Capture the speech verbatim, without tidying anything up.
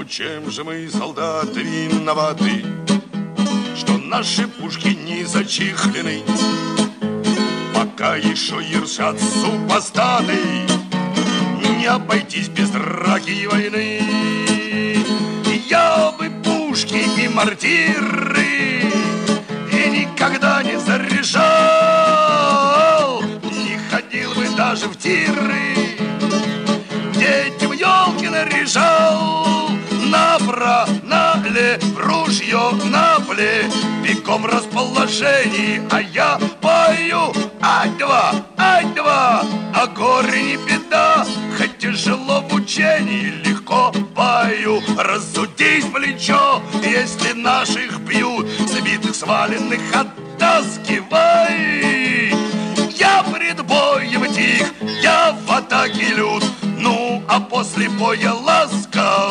чем же мы, солдаты, виноваты, что наши пушки не зачихлены? Пока еще ершат супостаты, не обойтись без драки и войны. Я бы пушки и мортиры и никогда не заряжал, не ходил бы даже в тиры, детям елки наряжал. Направо, налево, ружье на пле, бегом расположении, а я пою. Ай-два, ай-два, а горе не беда, хоть тяжело в учении, легко пою. Разудись плечо, если наших бьют, забитых, сваленных оттаскивай. Я пред боем тих, я в атаке лют, ну, а после боя ласков.